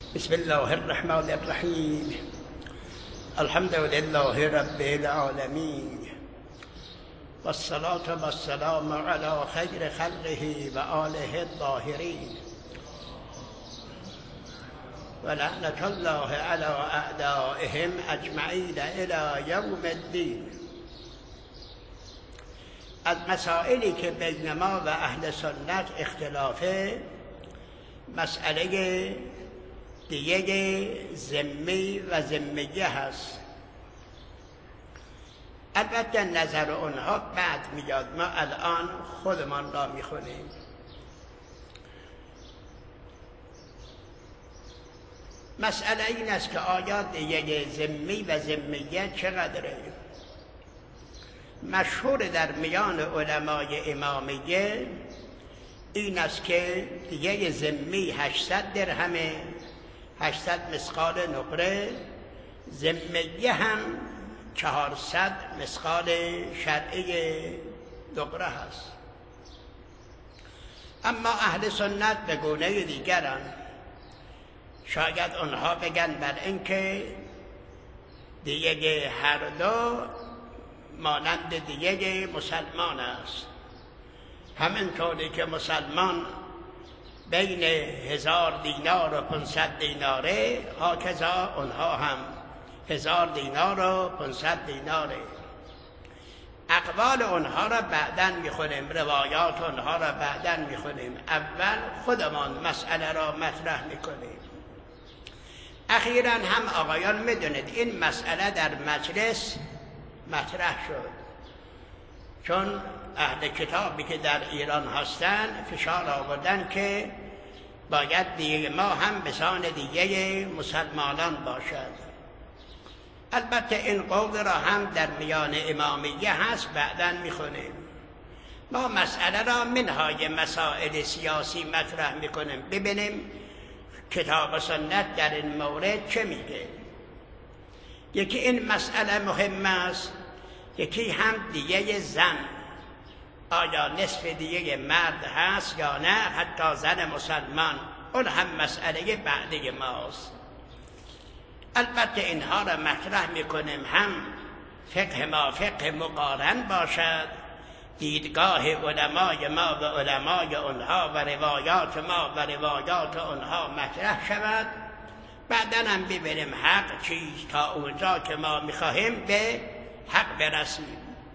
بسم الله الرحمن الرحیم. الحمد لله رب العالمین و الصلاة و السلام علی خیر خلقه و آله الطاهرین و لعنة الله علی اعدائهم اجمعین الی یوم الدین. از مسائلی که بین ما و اهل سنت اختلافه، مسئله دیگه ذمی و ذمیه هست. البته نظر اونها بعد میاد، ما الان خودمان را میخونیم. مسئله این است که آیا دیگه ذمی و ذمیه چقدره؟ مشهور در میان علمای امامیه این است که دیگه ذمی 800 درهمه، 800 مثقال نقره، ذمیه هم 400 مثقال شرعی نقره هست. اما اهل سنت به گونه دیگرن، شاید اونها بگن بر اینکه دیگه هر دو مانند دیگه مسلمان است. همینطوری که مسلمان بین 1000 دینار و 500 دیناره، هاکذا اونها هم 1000 دینار و 500 دیناره. اقوال اونها را بعداً میخونیم، روایات اونها را بعداً میخونیم. اول خودمان مسئله را مطرح میکنیم. اخیراً هم آقایان میدونید این مسئله در مجلس مطرح شد، چون اهل کتابی که در ایران هستند فشار آوردن که باید دیگه ما هم به سان دیگه مسلمانان باشد. البته این قول را هم در میان امامیه هست، بعداً میخونیم. ما مسئله را منهای مسائل سیاسی مطرح میکنیم، ببینیم کتاب و سنت در این مورد چه میگه. یکی این مسئله مهم است، یکی هم دیگه زن، آیا نصف دیگه مرد هست یا نه، حتی زن مسلمان، اون هم مسئله بعدی ماست. البته اینها را مطرح میکنیم هم فقه ما فقه مقارن باشد، دیدگاه علمای ما و علمای اونها و روایات ما و روایات اونها مطرح شود. بعداً هم ببینیم حق چیز، تا اونجا که ما میخواهیم به حق برسیم.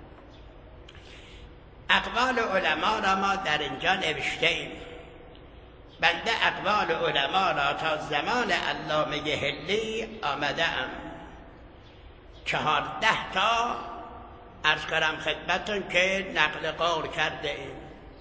اقوال علما را ما در اینجا نوشته ایم. بنده اقوال علما را تا زمان علامه حلی آمده ام، 14 تا عرض کنم خدمتون که نقل قول کرده ایم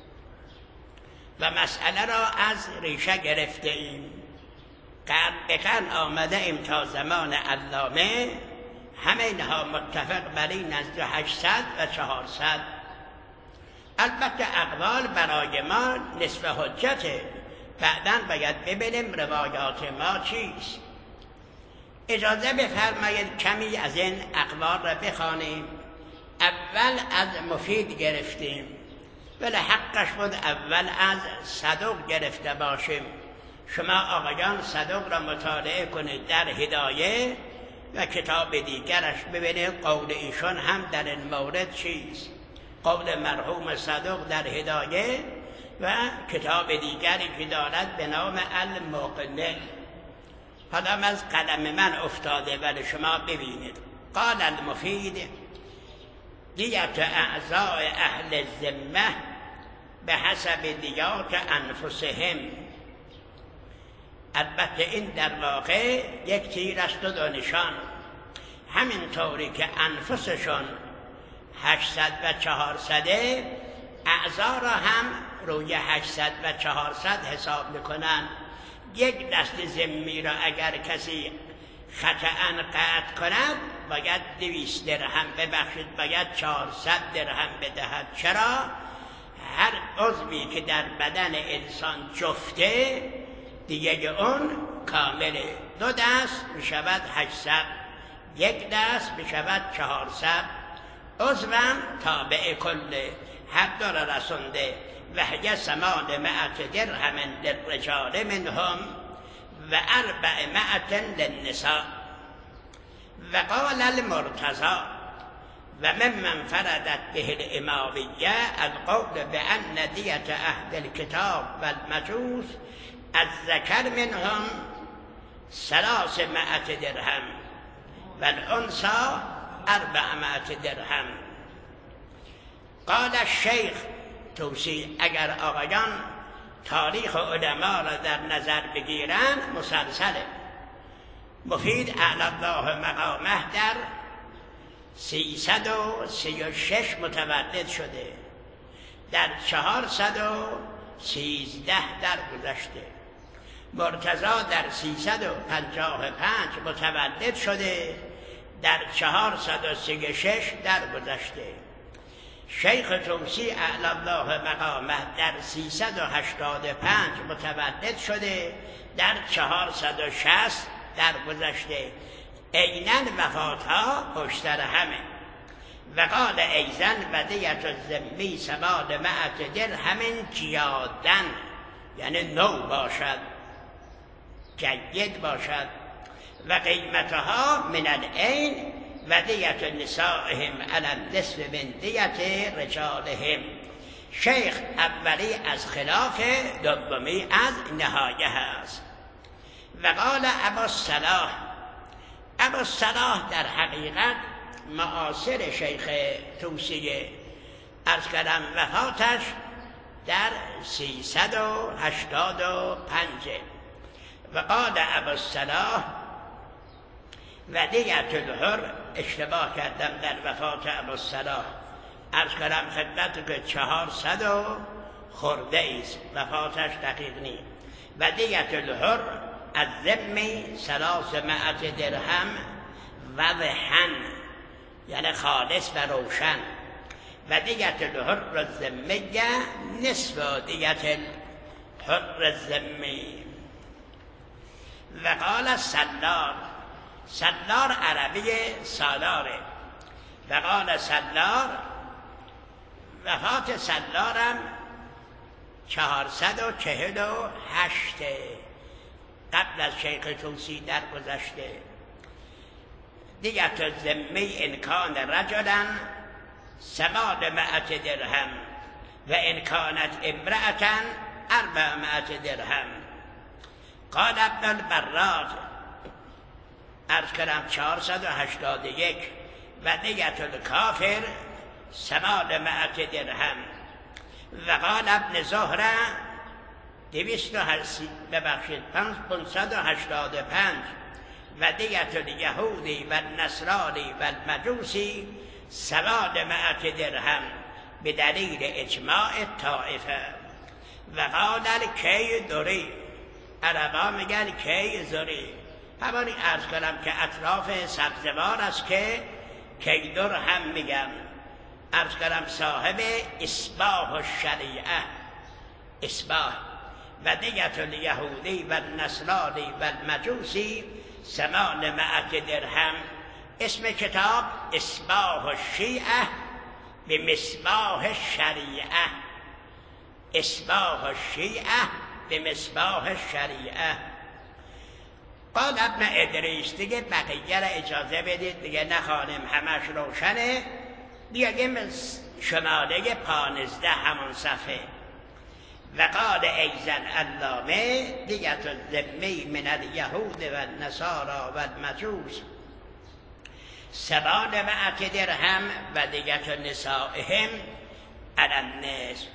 و مسئله را از ریشه گرفته ایم. قرن به قرن آمده ایم تا زمان علامه، همه اینها متفق بر این نزد 800 و 400. البته اقوال برای ما نصف حجته، بعداً باید ببینیم روایات ما چیست. اجازه بفرمایید کمی از این اقوال را بخوانیم. اول از مفید گرفتیم، ولی حقش بود اول از صدوق گرفته باشیم. شما آقایان صدوق را مطالعه کنید در هدایه و کتاب دیگرش، ببینید قول ایشون هم در این مورد چیست. قول مرحوم صدوق در هدایه و کتاب دیگری که دارد به نام المقنع. حالا از قلم من افتاده ولی شما ببینید. قال المفید: دیت اعضاء اهل الذمه به حسب دیات انفسهم. البته این در واقع یک تیر است و دو نشان. همینطوری که انفسشون 800 و 400، اعضا را هم روی 800 و 400 حساب میکنن. یک دست ذمی را اگر کسی خطأ قطع کند باید 200 درهم ببخشید، باید 400 درهم بدهد. چرا؟ هر عضوی که در بدن انسان جفته دیگه اون کامله. 2 دست میشود 800، 1 دست میشود 400. عضوم تابع کله، حق داره رسونده. و هی 800 درهم للرجال منهم و 400 للنساء. و قال المرتضی و ممن فردت به الامامیه القول بأن دیة اهل الکتاب و المجوس الذکر منهم 300 درهم و الانثی 400 درهم. قال الشیخ توسی اگر آقایان تاریخ علما را در نظر بگیرن مسلسله. مفید اعلی الله مقامه در 336 متولد شده، در 413 درگذشته. مرتضی در 355 متولد شده، در 436 درگذشته. شیخ توسی اعلی الله مقامه در 385 متولد شده، در 460 درگذشته. عیناً وفاتها پشت سر همه. و قال ایزن و دیت الذمی 700 درهم جیادن، یعنی نو باشد، جید باشد. و قیمتها من العین و دیت نسائهم علی النصف من دیت رجالهم. شیخ اولی از خلاف، دومی از نهایه است. و قال ابوالصلاح، ابوالصلاح در حقیقت معاصر شیخ توسیه، از کلم وفاتش در 385. و قال ابوالصلاح و دیت الحر، اشتباه کردم در وفات ابوالصلاح، از کلم خدمت که 400 خورده ایست، وفاتش دقیق نیست. و دیت الحر از ذمی 300 درهم وضحن، یعنی خالص و روشن. و دیت الحر الذمیه نصف دیت الحر الذمی. و قال سلار، سلار عربی سالاره. و قال سلار، وفات سلارم 448 قبل از شیخ توسی در گذشته. دیت الذمی ان کان رجلا 800 درهم و ان کانت امرأة 400 درهم. قال ابن البراد، عرض کردم 481. و دیت الکافر 800 درهم. و قال ابن زهره 585. و دیت الیهودی و النصرانی و المجوسی 700 درهم به دلیل اجماع طائفه. و قال الکی دوری، عربا میگن کی زوری، همانی عرض کنم که اطراف سبزوار است که کیدر هم میگن. عرض کنم صاحب اصباح الشریعه، اصباح. و دیت الیهودی و النصرانی و المجوسی 800 درهم. اسم کتاب اصباح الشیعه به مصباح الشریعه، اصباح الشیعه به مصباح الشریعه. قال ابن ادریس، دیگه بقیه را اجازه بدید دیگه نخوانیم، همش روشنه. دیگه شماره 15 همون صفحه. و قال ایزن علامه دیت الذمی من الیهود و النصارى و المجوس 700 درهم و دیت نسائهم علی النصف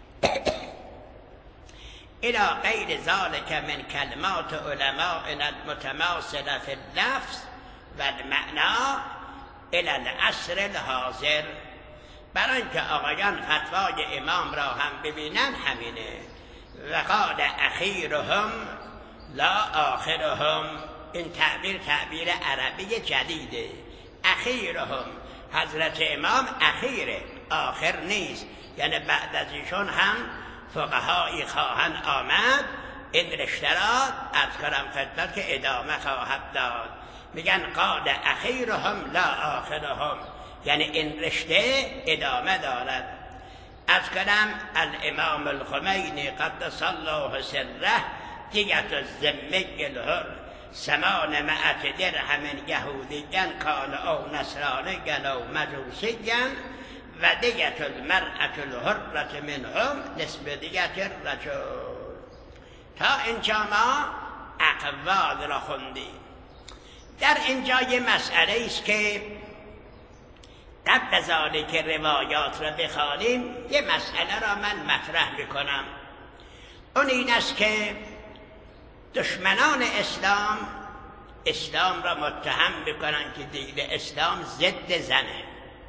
الى غیر ذلك من کلمات علماء المتماثله فی اللفظ و المعنی الى العصر الحاضر. برای اینکه آقایان فتوای امام را هم ببینن همینه. و قال اخیرهم لا آخرهم، این تعبیر عربی جدیده. اخیرهم، حضرت امام اخیره، آخر نیست، یعنی بعد از ایشون هم فقهایی خواهند آمد این رشته را از کرم خدمت که ادامه خواهد داد. میگن قال اخیرهم لا آخرهم، یعنی این رشته ادامه دارد. از کلم الامام الخمینی قدس الله سره دیت الذمه الحر سمان معت درهم یهودیا کان او نصرانیا او مجوسیا و دیت المرأة الحرة منهم نصف دیت الرجل. تا اینجا ما اقوال را خوندیم. در اینجا یه مسئله است که قبل از آنی که روایات را بخوانیم یه مسئله را من مطرح میکنم. اون این است که دشمنان اسلام را متهم میکنن که دین اسلام ضد زنه،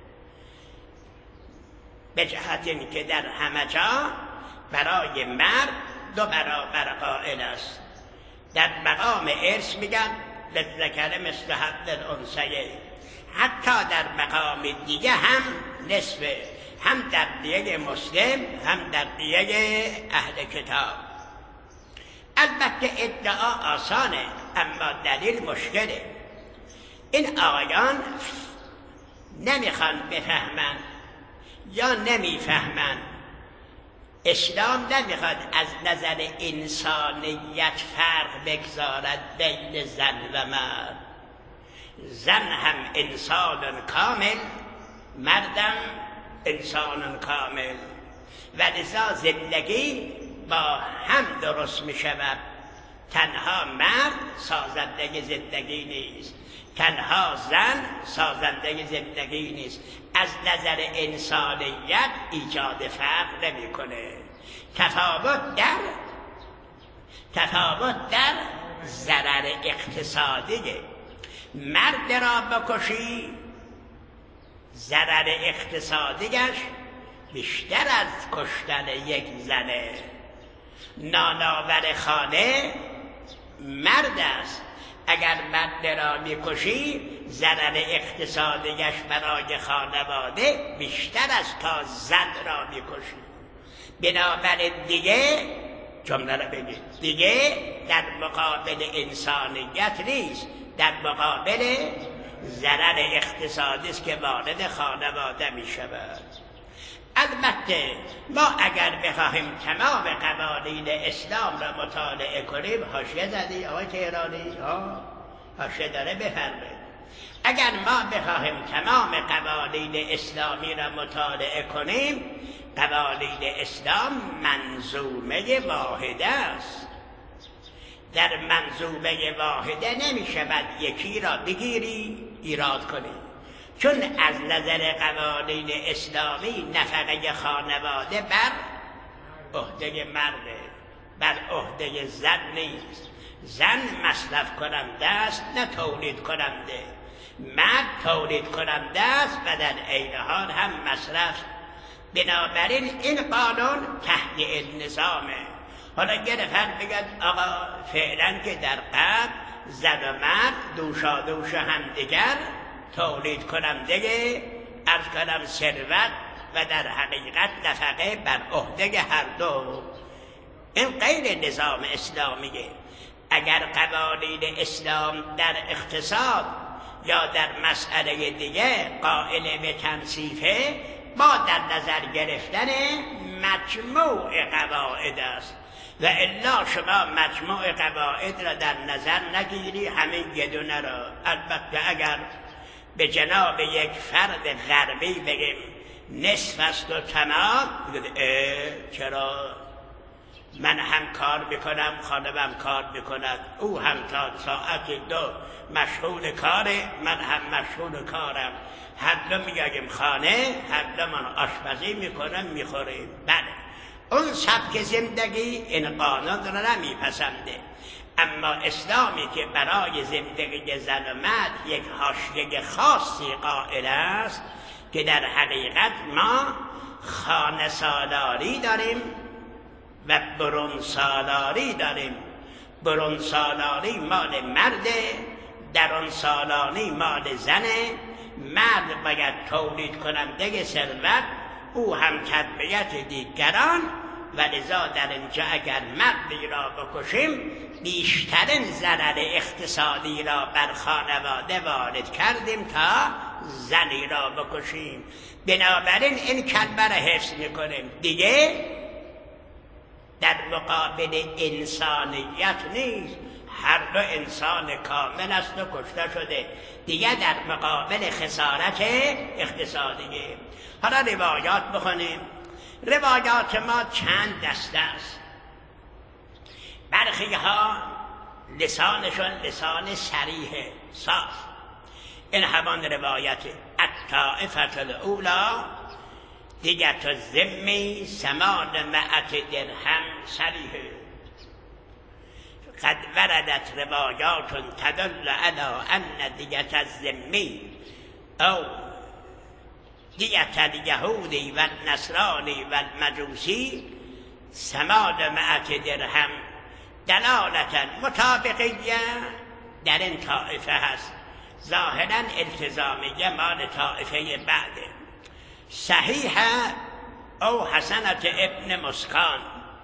به جهت این که در همه جا برای مرد 2 برابر قائل است. در مقام ارث میگن للذکر مثل حظ الانثیین، حتی در مقام دیگه هم نصفه، هم در دیگه مسلم هم در دیگه اهل کتاب. البته ادعا آسانه اما دلیل مشکله. این آقایان نمیخوان بفهمن یا نمیفهمن. اسلام نمیخواد از نظر انسانیت فرق بگذارد بین زن و مرد. زن هم انسان کامل، مردم انسان کامل، و لذا زندگی با هم درست می شود. تنها مرد سازنده زندگی نیست، تنها زن سازنده زندگی نیست. از نظر انسانیت ایجاد فرق نمی کنه. تفاوت در ضرر اقتصادیه. مرد را بکشی ضرر اقتصادیش بیشتر از کشتن یک زنه. نانآور خانه مرد است. اگر مرد را میکشی ضرر اقتصادیش برای خانواده بیشتر از تا زن را میکشی. بنابراین دیگه جمله را بگید، دیگه در مقابل انسانیت نیست، در مقابل ضرر اقتصادی است که وارد خانواده می شود. البته ما اگر بخواهیم تمام قوانین اسلام را مطالعه کنیم، حاشیه زدی آقای تهرانی؟ حاشیه داره بفرمایید. اگر ما بخواهیم تمام قوانین اسلامی را مطالعه کنیم، قوانین اسلام منظومه واحده است. در منظومه واحده نمی شود یکی را بگیری ایراد کنی، چون از نظر قوانین اسلامی نفقه خانواده بر عهده مرده، بر عهده زن نیست. زن مصرف کننده است نه تولید کننده. مرد تولید کننده است و در عین حال هم مصرف. بنابراین این قانون تحت النظامه. حالا یه نفر بگد آقا فعلا که در قبل زن و مرد دوشادوش همدیگر تولید کننده عرض کنم ثروت و در حقیقت نفقه بر عهده هر دو. این غیر نظام اسلامیه. اگر قوانین اسلام در اقتصاد یا در مسئله دیگه قائل به تنصیفه، با در نظر گرفتن مجموع قواعد است، و الا شما مجموع قواعد را در نظر نگیری، همین یه دونه را. البته اگر به جناب یک فرد غربی بگیم نصف است و تمام، چرا من هم کار میکنم، خانمم کار میکند، او هم تا ساعت 2 مشغول کاره، من هم مشغول کارم، هر دو میگیم خانه، هر دو من آشپزی میکنم میخوریم. بله، اون سبک زندگی این قانون را نمیپسنده. اما اسلامی که برای زندگی زن و مرد یک حاشیه خاصی قائل است که در حقیقت ما خانه سالاری داریم و برون سالاری داریم. برون سالاری مال مرده، درون سالاری مال زنه. مرد باید تولید کننده ثروت، او هم تربیت دیگران، و لذا در اینجا اگر مردی را بکشیم بیشترین ضرر اقتصادی را بر خانواده وارد کردیم تا زنی را بکشیم. بنابراین این کلمه را حفظ میکنیم. دیگه در مقابل انسانیت نیست، هر دو انسان کامل است و کشته شده، دیگه در مقابل خسارت اقتصادیه. حالا روایات بخونیم. روایات ما چند دسته است. برخی ها لسانشون لسان صریح صاف، این همان روایت الطائفة الاولی دیگت الذمی 800 درهم صریح. قد وردت روایات تدل على ان دیت الذمی او دیت الیهودی و النصرانی و المجوسی 800 درهم دلالتا مطابقیه در این طائفه هست، ظاهرا التزامیه مال طائفه بعده. صحیح او حسنة ابن مسکان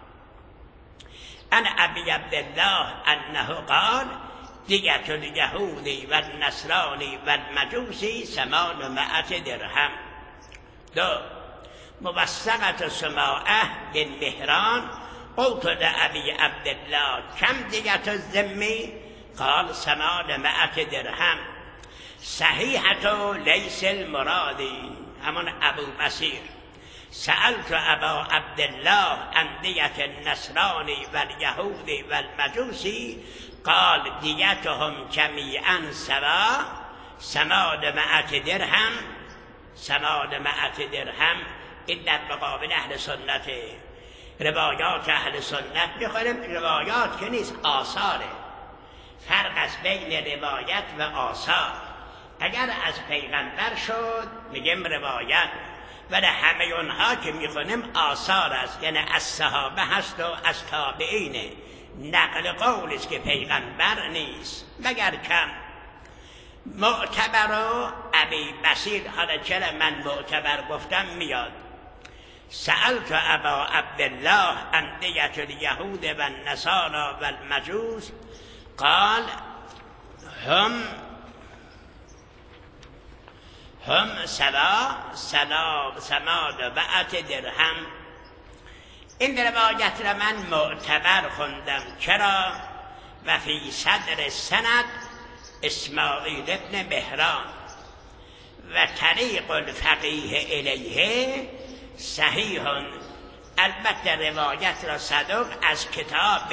عن ابی عبدالله انه قال دیت الیهودی و النصرانی و المجوسی 800 درهم. دو موثقة سماعه بن مهران قلت لأبي عبد الله كم دیت الذمی؟ قال 800 درهم. صحیحة لیس المرادی همون ابو بصیر سألت ابا عبدالله عن دیت النصرانی و الیهودی و المجوسی قال دیتهم جمیعا سوا 800 درهم. 800 درهم. این در مقابل اهل سنت. روایات اهل سنت میخوریم، روایات که نیست، آثاره. فرق است بین روایت و آثار. اگر از پیغمبر شد میگیم روایت، ولی همه اونها که میخونیم آثار است، یعنی از صحابه هست و از تابعینه، نقل قول است که پیغمبر نیست مگر کم. معتبر و ابی بصیر، حالا چرا من معتبر گفتم میاد. سألت ابا عبدالله عن دیت الیهود و النصارى و المجوس قال هم سوا 800 درهم. این روایت را من معتبر خوندم. چرا؟ و فی صدر سند اسماعیل ابن مهران و طریق الفقیه الیه صحیح. البته روایت را صدوق از کتاب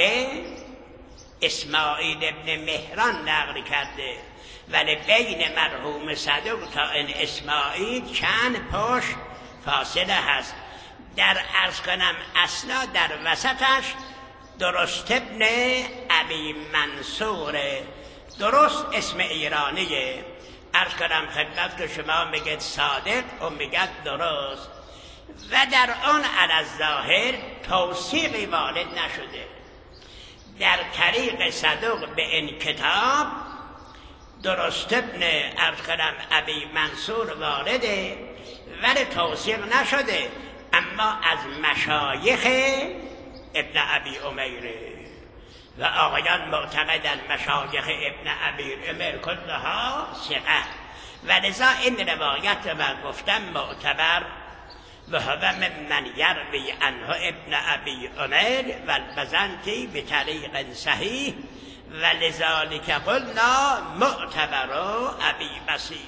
اسماعیل ابن مهران نقل کرده، ولی بین مرحوم صدوق تا این اسماعیل چند پشت فاصله هست. در عرض کنم اصلا در وسطش درست ابن ابی منصور، درست اسم ایرانیه. عرض کنم خدمت که شما میگید صادق و میگید درست، و در آن علی الظاهر توثیقی وارد نشده. در طریق صدوق به این کتاب درست ابن عرض کنم ابی منصور وارده، ولی توثیق نشده، اما از مشایخ ابن ابی عمیره و آقایان معتقدن مشایخ ابن ابی عمر کلها ثقه، و لذا این روایت رو من گفتم معتبر. و هو ممن یروی عنه ابن ابی عمر و البزنطی بطریق صحیح و لذالک قلنا معتبر ابی بصیر.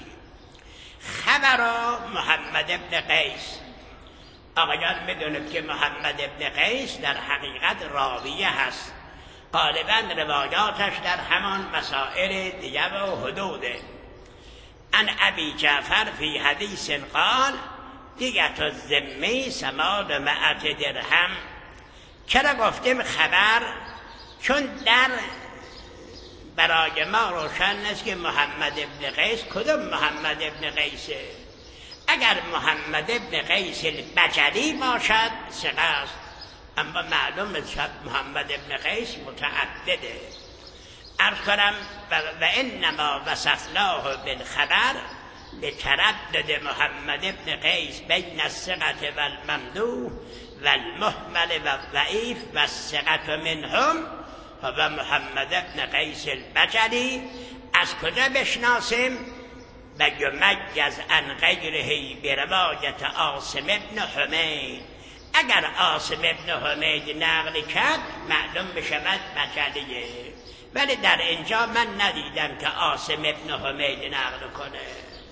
خبر محمد ابن قیس. آقایان میدونید که محمد ابن قیس در حقیقت راویه هست، غالبا روایاتش در همان مسائل دیگه و حدوده. ان ابی جعفر فی حدیث قال دیت الذمی 800 درهم. چرا گفتیم خبر؟ چون در برای ما روشن نیست که محمد ابن قیس کدوم محمد ابن قیسه. اگر محمد ابن قیس البجلی باشد ثقه است، اما معلوم شد محمد ابن قیس متعدده. عرض کنم و انما وصفناه بالخبر لتردد محمد ابن قیس بین الثقة والممدوح والمهمل والضعیف والثقة منهم و محمد ابن قیس البجلی. از کجا بشناسیم؟ و یمجز عن غیره بروایت عاصم ابن حمید. اگر عاصم ابن حمید نقل کرد معلوم بشود مجله، ولی در اینجا من ندیدم که عاصم ابن حمید نقل کنه.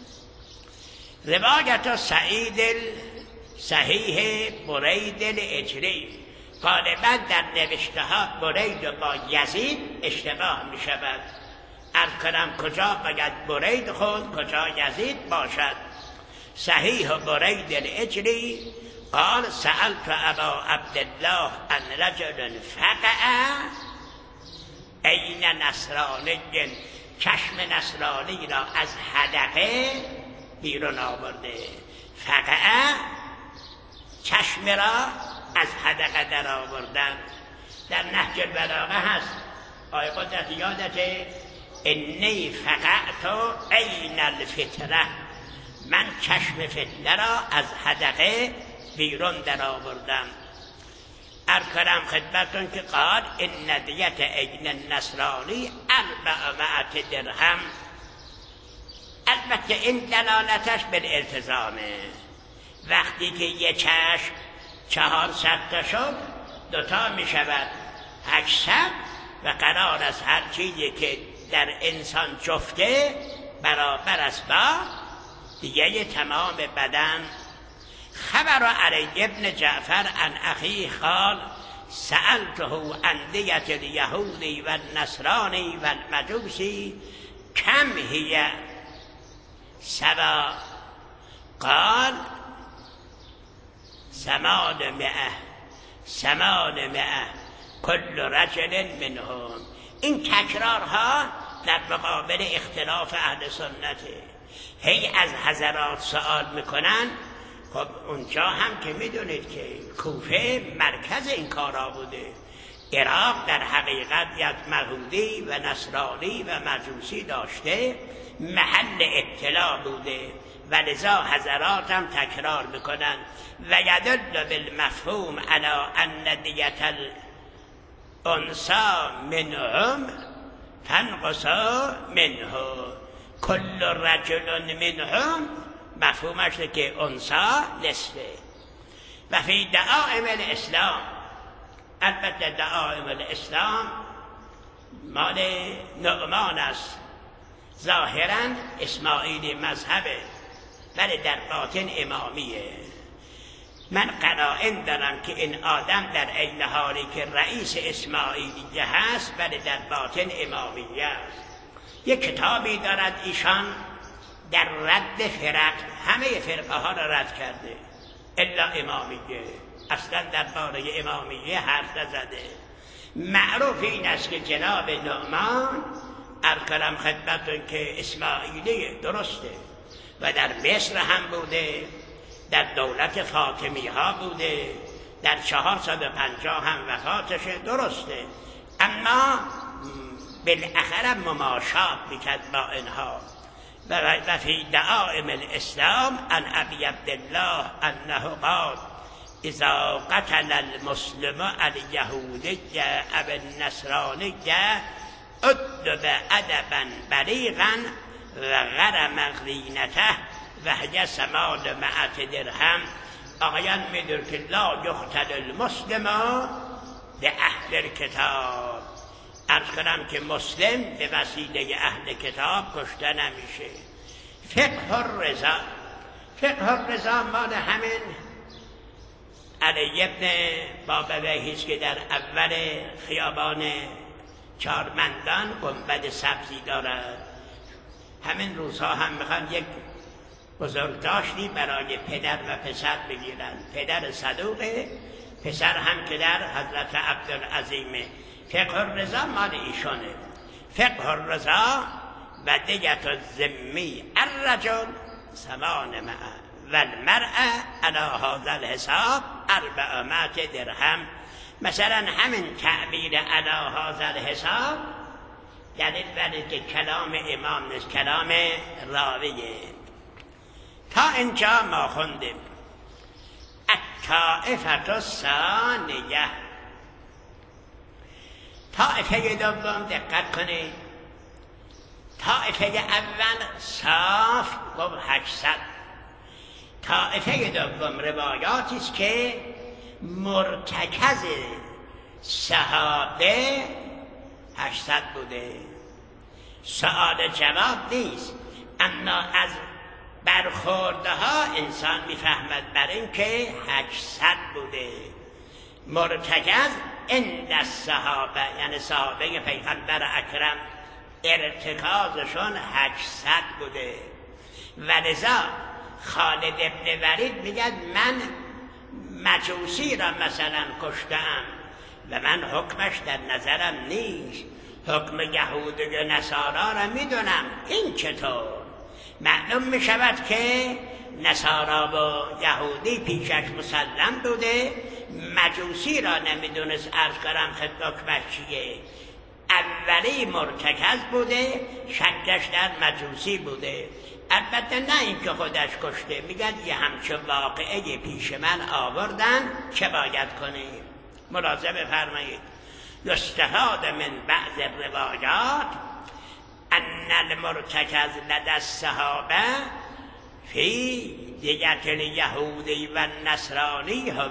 روایت سعید صحیح برید الاجری، غالبا در نوشته ها برید با یزید اشتباه می شود. عرض کنم کجا باید برید خود، کجا یزید باشد. صحیح برید الاجری قال سألت ابا عبدالله عن رجل فقع عین نصرانی، چشم نصرانی را از حدقه بیرون آورده. فقع چشم را از حدقه در آوردن. در نهج البلاغه هست، آیه قدرت یادته انی فقعت عین الفتنه، من چشم فتنه را از حدقه بیرون در آوردم. ارکرم خدمتون که قال ان دیت عین نصرانی 400 درهم. البته این دلالتش بالالتزامه. وقتی که یه چشم 400 تا شد، 2 تا می شود 800 و قرار است هر چیزی که در انسان جفته برابر است با دیگه تمام بدن. خبر علی ابن جعفر عن اخی قال سألته عن دیت الیهودی و النصرانی و المجوسی کم هی سبا قال 800 کل رجل منهم. این تکرارها در مقابل اختلاف اهل سنته. هی از حضرات سوال میکنن. خب اونجا هم که میدونید که کوفه مرکز این کارا بوده. عراق در حقیقت یک یهودی و نصرانی و مجوسی داشته، محل اطلاع بوده و لذا حضرات هم تکرار میکنن و یدل بالمفهوم علی ان دیت الانثى منهم تنقص منه کل رجل منهم. مفهومش که انثى نصفه. و فی دعائم الاسلام، البته دعائم الاسلام مال نعمان است، ظاهرا اسماعیلی مذهبه ولی در باطن امامیه. من قرائن دارم که این آدم در عین حالی که رئیس اسماعیلیه هست ولی در باطن امامیه است. یک کتابی دارد ایشان در رد فرق، همه فرقه ها را رد کرده الا امامیه، اصلا در باره امامیه حرف نزده. معروف این است که جناب نعمان ارکرم خدمتون که اسماعیلی درسته و در مصر هم بوده، در دولت فاطمی ها بوده، در 450 هم وفاتشه، درسته. اما بالاخره مماشات میکرد با اینها. و فی دعائم الاسلام عن ابی عبدالله انه قال اذا قتل المسلم الیهودی او النصرانی ادب ادبا بلیغا و غرم غرینته و هی 800 درهم. آقایان میدون که لا یقتل المسلم به اهل کتاب. عرض کنم که مسلم به وسیله اهل کتاب کشته نمیشه. فقه الرضا، فقه الرضا مال همین علی ابن بابویهیست که در اول خیابان چارمندان گنبد سبزی دارد. همین روزها هم میخوان یک بزرگداشتی برای پدر و پسر بگیرن. پدر صدوقه، پسر هم که در حضرت عبدالعظیمه. فقه الرضا مال ایشانه. فقه الرضا و دیت الذمی الرجل 800 و المرأة علی هذا الحساب 400 درهم. مثلا همین تعبیر علی هذا الحساب دلیل بر که کلام امام نیست، کلام راویه. تا اینجا ما خوندیم. الطائفة الثانیه، طائفه دوم دقت کنید. طائفه اول صاف گفت 800. طائفه دوم روایاتی است که مرتکز صحابه 800 بوده. سوال جواب نیست، اما از برخوردها انسان میفهمد بر این که 800 بوده. مرتکز عند الصحابه، یعنی صحابه پیغمبر اکرم ارتکازشون 800 بوده. ولذا خالد ابن ولید میگه من مجوسی را مثلا کشتم و من حکمش در نظرم نیست، حکم یهود و نصارا را میدونم. این چطور؟ معلوم میشود که نصارا و یهودی پیشش مسلم بوده، مجوسی را نمیدونست. عرض کردم خدمت حکمش چیه؟ اولی مرتکز بوده، شکش در مجوسی بوده. البته نه اینکه خودش کشته، میگن یه همچه واقعه پیش من آوردن، چه باید کنیم؟ ملاحظه بفرمایید. یستفاد من بعض الروایات ان المرتکز لدى الصحابه فی دیت الیهودی و النصرانی هو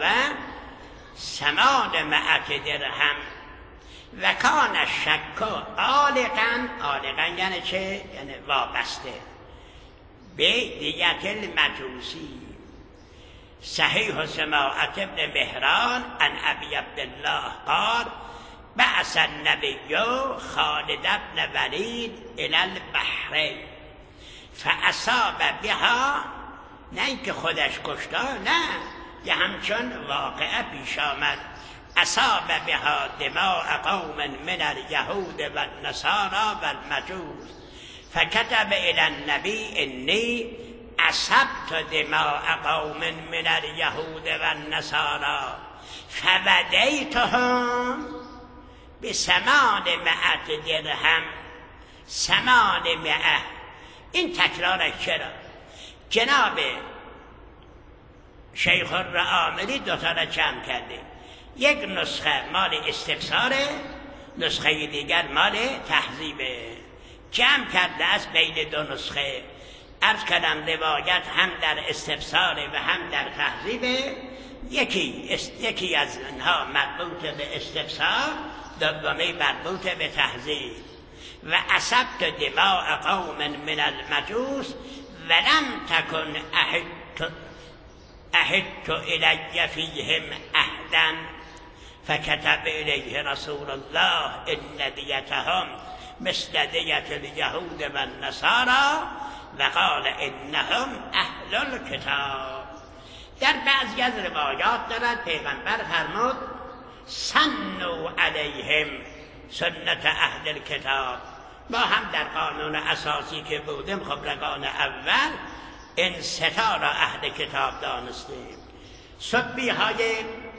800 درهم و کان الشک عالقا یعنی چه؟ یعنی وابسته به دیت المجوسی. صحیح سماعت ابن مهران عن ابی عبدالله قال بعث النبی خالد ابن ولید الى البحر فاصاب بها، نه اینکه خودش کشتا، نه، یه همچون واقعه پیش آمد. اصاب بها دماء قوم من اليهود و النصارى و المجوس فكتب الى النبی انی اصبت دماء قوم من اليهود و النصارى فودیتهم ب800 درهم. 800. این تکرارش چرا؟ جناب شیخ الرعاملی دوتا را جمع کرده، یک نسخه مال استفساره، نسخه دیگر مال تهذیبه. جمع کرده از بین دو نسخه. عرض کردم روایت هم در استفساره و هم در تهذیبه. یکی از اینها مربوط به استفسار، دومی مربوط به تهذیب. و اصبت دماء قوم من المجوس ولم تکن احدت الی فیهم عهدا فكتب الیه رسول الله ان دیتهم مثل دیت الیهود و النصارى و قال انهم اهل الکتاب. در بعضی از روایات دارد پیغمبر فرمود سنوا علیهم سنت اهل الکتاب. ما هم در قانون اساسی که بودیم، خب رگان اول این ستا را اهل کتاب دانستیم. صبی های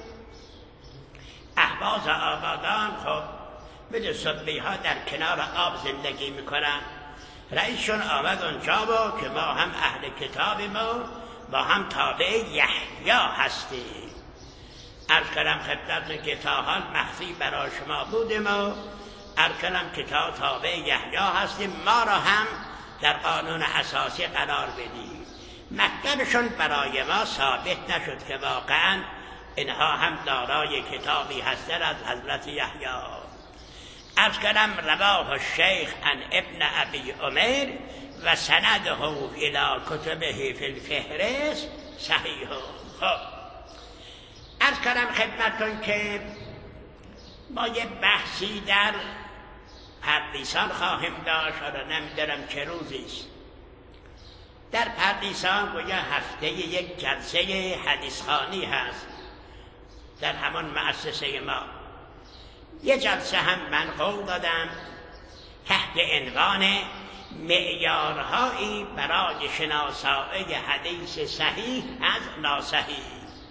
اهواز آبادان، خب بده صبی ها در کنار آب زندگی میکنن. رئیسشون آمد اونجا با که ما هم اهل کتابیم و با هم تابع یحیی هستیم. عرض کردم خدمتتون که تا حال مخفی برای شما بودیم و عرض کردم که تابع یحیی هستیم، ما را هم در قانون اساسی قرار بدیم. مطلبشون برای ما ثابت نشد که واقعا اینها هم دارای کتابی هستند از حضرت یحیی. عرض کردم رواه الشیخ عن ابن ابی عمر و سنده الى کتبه فی الفهرست صحیح. خب عرض کردم خدمتتون که ما یه بحثی در پردیسان خواهیم داشت، حالا نمیدارم چه روزیست. در پردیسان گویا هفته یک جلسه حدیثخوانی هست در همان مؤسسه ما. یه جلسه هم من قول دادم تحت عنوان معیارهایی برای شناسایی حدیث صحیح از ناصحیح.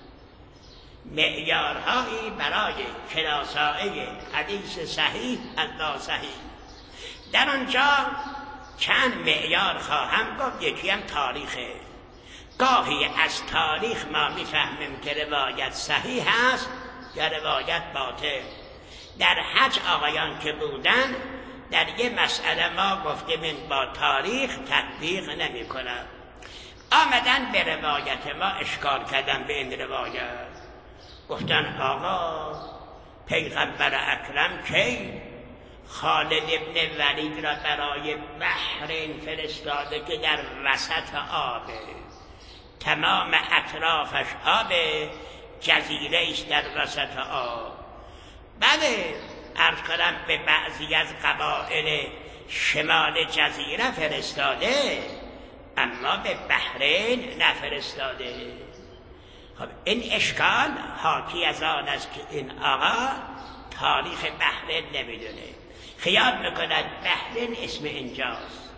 معیارهایی برای شناسایی حدیث صحیح از ناصحیح. در آنجا چند معیار خواهم گفت. یکی هم تاریخه. گاهی از تاریخ ما میفهمیم که روایت صحیح است یا روایت باطل. در حج آقایان که بودن در یه مسئله ما گفتیم این با تاریخ تطبیق نمی کنم. آمدن به روایت ما اشکال کردن به این روایت. گفتن آقا پیغمبر اکرم کی خالد ابن ولید را برای بحرین فرستاده که در وسط آبه، تمام اطرافش آبه، جزیره است در وسط آب. بله عرض کنم به بعضی از قبایل شمال جزیره فرستاده، اما به بحرین نفرستاده. خب این اشکال حاکی از آن است که این آقا تاریخ بحرین نمیدونه، خیال میکند بحرین اسم اینجاست.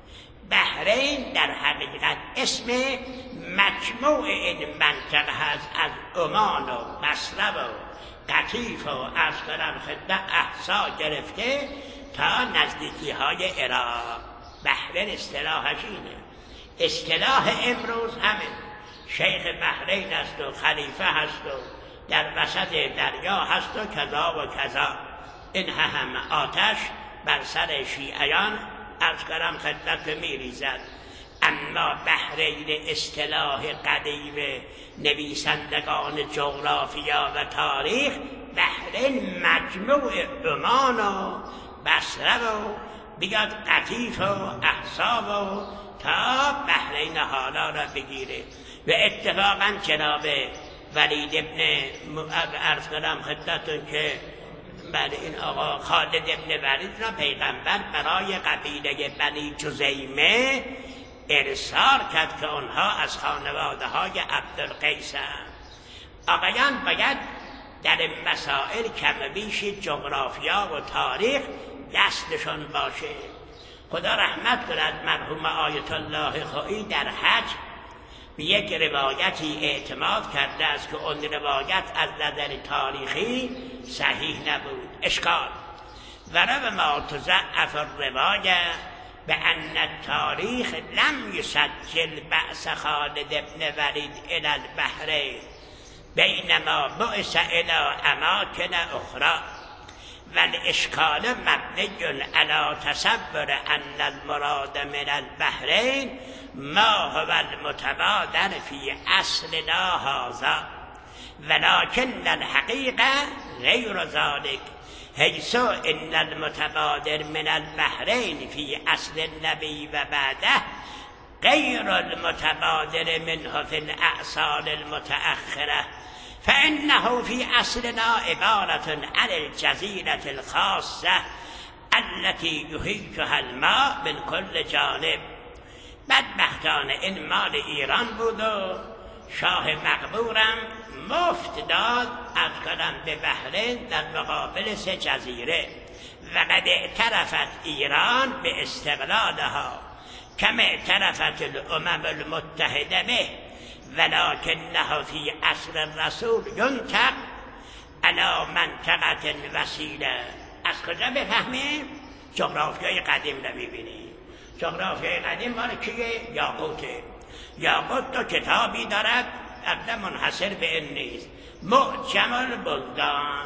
بحرین در حقیقت اسم مجموع این منطقه هست، از عمان و بصره و قطیف و از کنم خدمت احسا گرفته تا نزدیکی های عراق. بحرین اصطلاحش اینه. اصطلاح امروز همین شیخ بحرین است و خلیفه هست و در وسط دریا هست و کذا و کذا. این هم آتش بر سر شیعیان از کرم خدمت میریزد. اما بحرین اصطلاح قدیم نویسندگان جغرافیا و تاریخ، بحرین مجموع عمان و بصره و بیاد قطیف و احسا و تا بحرین حالا را بگیره. و اتفاقا جناب ولید ابن عرض کنم خدمتتون که بله این آقا خالد ابن ولید را پیغمبر برای قبیله بنی جزیمه ارسال کرد که آنها از خانواده های عبدالقیس هستند. آقایان باید در مسائل کم بیش جغرافیا و تاریخ دستشون باشه. خدا رحمت کند مرحوم آیت الله خویی در حج به یک روایتی اعتماد کرده است که اون روایت از نظر تاریخی صحیح نبود. اشکال ورب ما تضعف الروایه بأن التاریخ لم يسجل بعث خالد ابن ولید الى البحرین بینما بعث الى اماکن اخرى والاشکال مبنی على تصور ان المراد من البحرین ما هو المتبادر في اصلنا هذا ولكن الحقيقة غير ذلك حيث ان المتبادر من البحرين في اصل النبي وبعده غير المتبادر منه في الاعصار المتأخرة، فإنه في اصلنا عبارة عن الجزيرة الخاصة التي يحيطها الماء من كل جانب. بدبختانه این مال ایران بود و شاه مقبورم مفت داد از کنم به بحرین در مقابل 3 جزیره. و قد اعترفت ایران به استقلالها کم اعترفت الامم المتحده به ولکنه فی اصل الرسول ینطق علی منطقه وسیله. از کجا بفهمیم؟ جغرافیای قدیم رو ببینیم. جغرافیای قدیم مال کیه؟ یاقوته. یاقوت تو کتابی دارد اصلا منحصر به این نیست، معجم البلدان.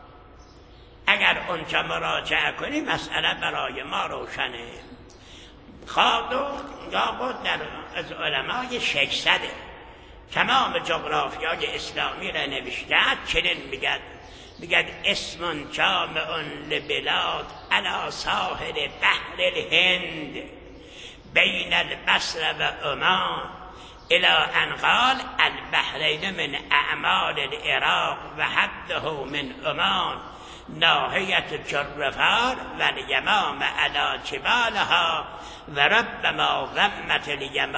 اگر اونجا مراجعه کنی مسئله برای ما روشنه. خالد و یاقوت در از علمای 600 تمام جغرافیای اسلامی را نوشته. چنین میگد اسم جامع لبلاد علی ساحل بحر الهند بین البصره و عمان الى ان قال البحرین من اعمال العراق و حده من عمان ناحیت جرفار و الیمام علی جبالها و ربما ضمت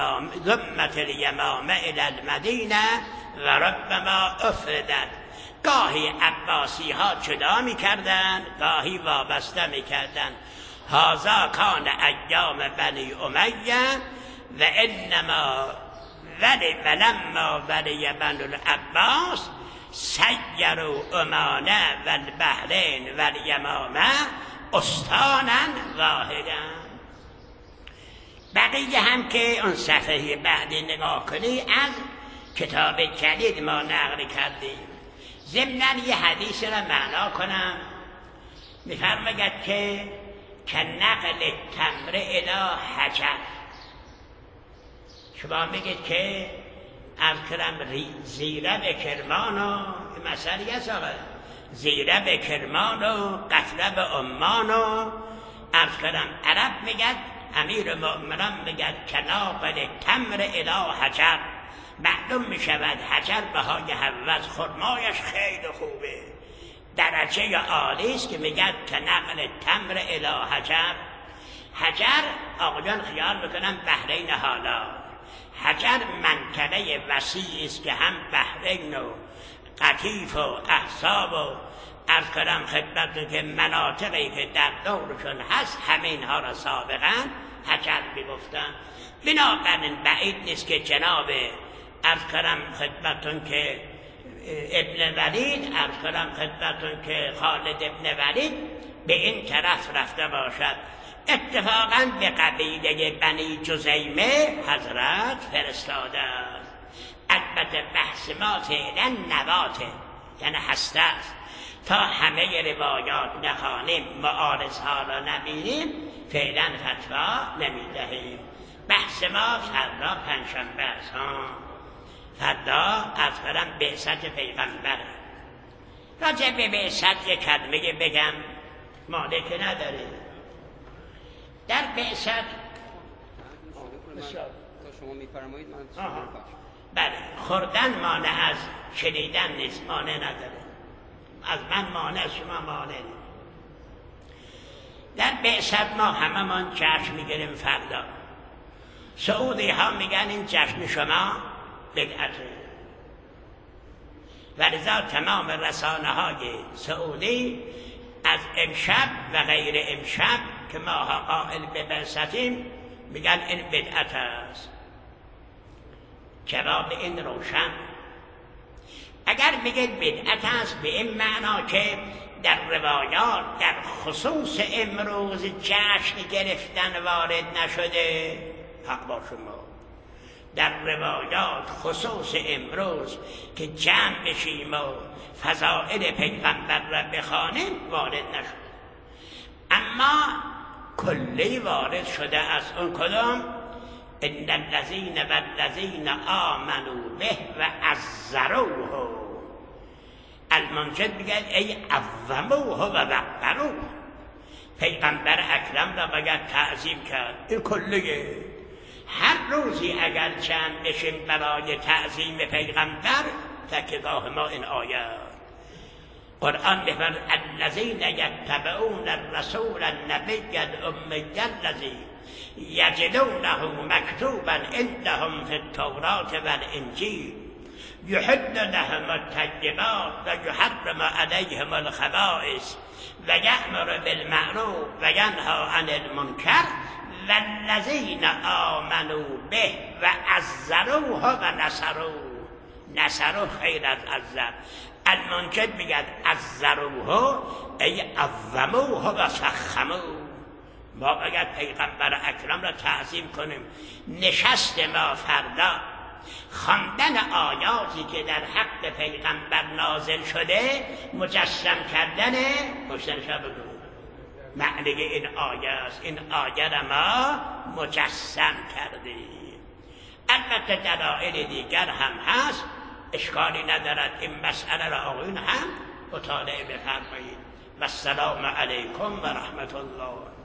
الیمام الى المدینه و ربما افردت. گاهی عباسی ها جدا می کردن، گاهی وابسته می کردن. هذا کان ایام بنی امیه و انما ولما ولی بنو العباس سیروا عمانه و البحرین و الیمامه استانا واحدا. بقیه هم که اون صفحه بعدی نگاه کنی از کتاب جدید ما نقل کردیم. ضمناً یه حدیث را معنا کنم. میفرماید که نقل تمر الی حجر. شما میگید که اکرم زیره به کرمان و مسئله است آقا، زیره به کرمان و قطره به عمان و عرض کردم عرب میگد، امیر مؤمنان میگد کناقل تمر الی حجر. معلوم میشود حجر بهای هوز، خرمایش خیلی خوبه، درجه عالی است که میگد کناقل تمر الی حجر. حجر آقایان خیال میکنم بحرین حالا، حجر منطقه وسیعی است که هم بحرین و قطیف و احساب و عرض کردم خدمتتون که مناطقی که در دورشون هست همین ها را سابقا حجر میگفتن. بنابراین بعید نیست که جناب عرض کردم خدمتتون که ابن ولید، عرض کردم خدمتتون که خالد ابن ولید به این طرف رفته باشد. اتفاقا به قبیله بنی جزیمه حضرت فرستاده است. البته بحث ما فعلا نواته، یعنی هسته است، تا همه روایات نخوانیم، معارض ها را نبینیم، فعلا فتوا نمیدهیم. بحث ما فردا پنجشنبه است. فردا از فرم بعثت پیغمبر. راجع به بعثت یک کلمه بگم، مانع که نداره. در بعثت تا شما میفرمایید من بله، خوردن مانع از شنیدن نیست، مانع نداره. از من مانع، شما مانع نیست. در بعثت ما هممان جشن میگیریم فردا. سعودی ها میگن این جشن شما بدعته، ولذا تمام رسانه های سعودی از امشب و غیر امشب که ما قائل به بعثتیم میگن این بدعت است. جواب این روشن. اگر میگید بدعت است به این معنا که در روایات در خصوص امروز جشن گرفتن وارد نشده، حق با شما. در روایات خصوص امروز که جمع بشیم و فضائل پیغمبر را بخوانیم وارد نشده، اما کلی وارد شده از اون کدام؟ ان الذین والذین آمنوا به و عزروه. المنجد میگه ای عظموه و وقروه. پیغمبر اکرم را باید تعظیم کرد. این کلیه. هر روزی اگر چند بشیم برای تعظیم پیغمبر، تکیهگاه ما این آیه. قرآن بفرد الذین یتبعون الرسول النبی الامی الذی یجدونه مکتوبا عندهم فی التوراة والانجیل یحل لهم الطیبات و یحرم علیهم الخبائث و یأمر بالمعروف و ینهی عن المنکر والذین آمنوا به و عزروه و نصروه. نصروه خیر از عزر. المنجد میگه عزروه ای عظموه و فخموه. ما باید پیغمبر اکرم را تعظیم کنیم. نشست ما فردا خواندن آیاتی که در حق پیغمبر نازل شده، مجسم کردن پشتنشا بگو معنی این آیه است. این آیه را ما مجسم کردیم. البته دلایل دیگر هم هست، اشکالی ندارد. این مسئله را آقایون هم مطالعه بفرمایید. و السلام علیکم و رحمت الله.